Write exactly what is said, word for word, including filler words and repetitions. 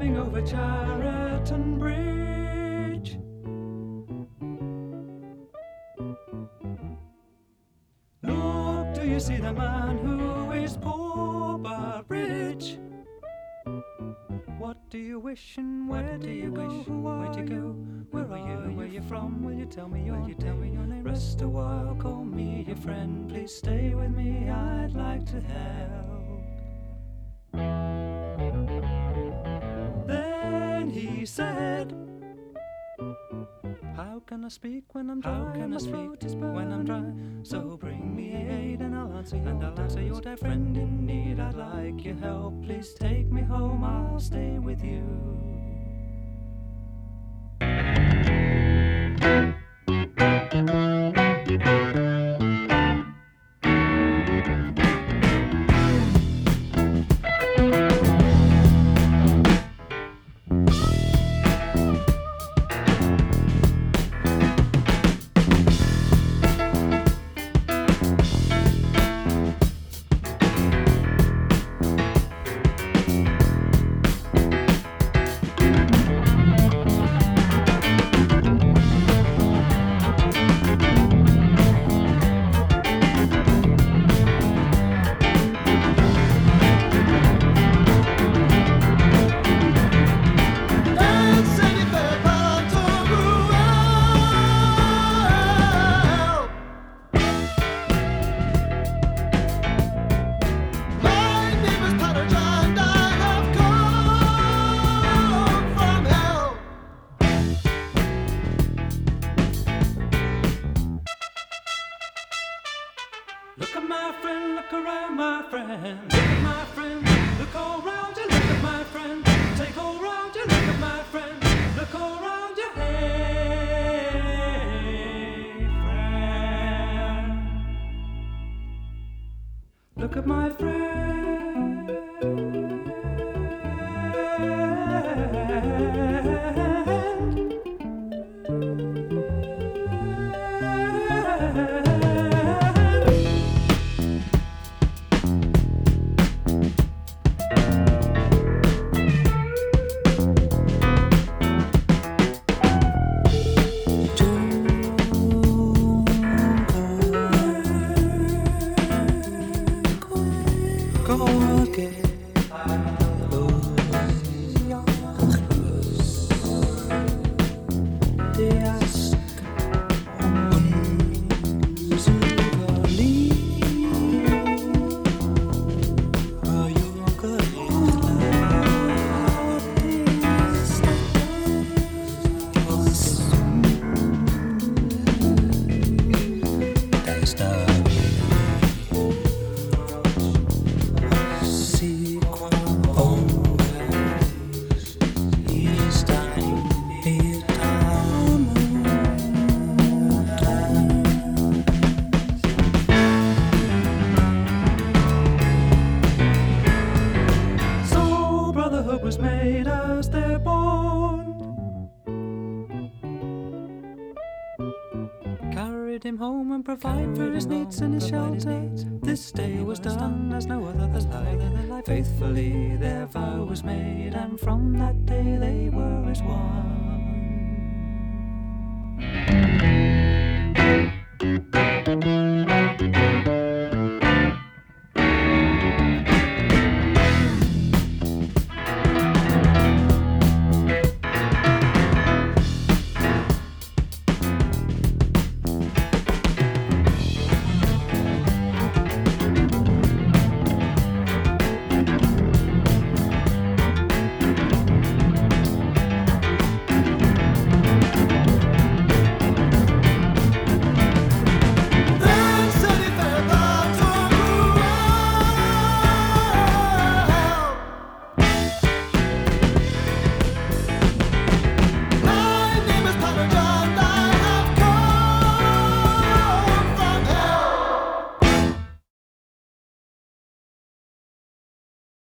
driving over Chariton Bridge. Look, do you see the man who is poor but rich? What do you wish and where do you wish? Where'd you go? Where are you? Where you from? Will you tell me your, you tell me your name? Rest a while, call me your friend. Please stay with me, I'd like to help. Then he said, how can I speak when I'm dry? How can I speak when I'm dry? So bring me aid and I'll answer your, and I'll answer your dear friend in need. I'd like your help. Please take me home. I'll stay with you. Look at my friend, look around my friend. Look at my friend, look all round you. Look at my friend, take all round you. Look at my friend, look all round you. Hey, friend. Look at my friend. Was made as their bond. Carried him home and provided for his needs and his shelter. This day was done as no other than life. Faithfully their vow was made, and from that day they were as one.